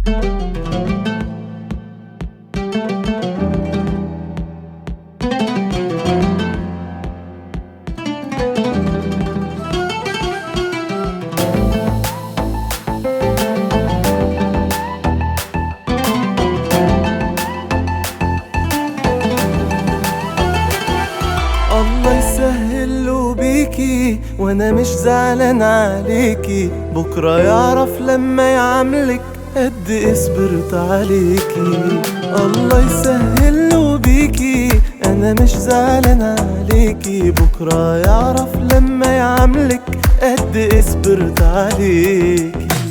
الله يسهل له بيكي وانا مش زعلان عليكي، بكرة يعرف لما يعاملك قد ايه صبرت عليكي. الله يسهل له بيكي انا مش زعلان عليكي، بكرة يعرف لما يعاملك قد ايه صبرت عليكي.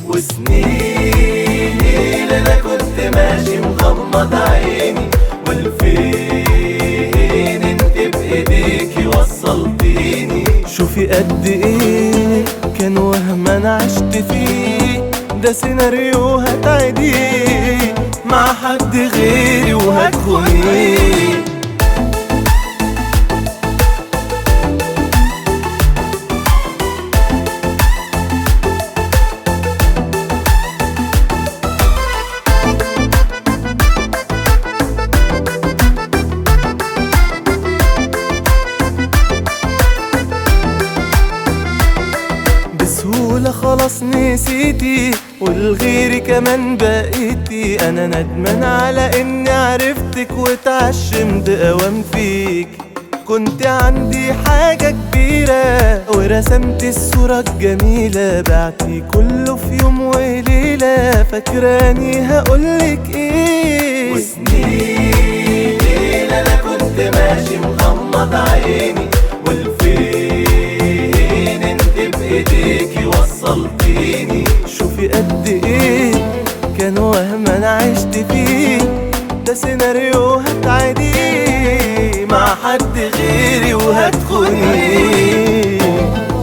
وسنين انا كنت ماشي مغمض عيني، والفين انت بايديكي وصلتيني. شوفي قد ايه كان وهم انا عشت فيه، ده سيناريو هتعيديه مع حد غيري وهتخونيه. بسهولة خلاص نسيتي والغيري كمان بقيتي، انا ندمان على اني عرفتك واتعشمت اوام فيك. كنت عندي حاجة كبيرة ورسمت الصورة الجميلة، بعتي كله في يوم وليلة، فاكراني هقولك ايه؟ وسنين انا كنت ماشي مغمض عيني، والفين انت بايديكي وصلتيني. شوفي قد ايه كان وهم انا عشت فيه، ده سيناريو هتعيديه مع حد غيري وهتخونيه.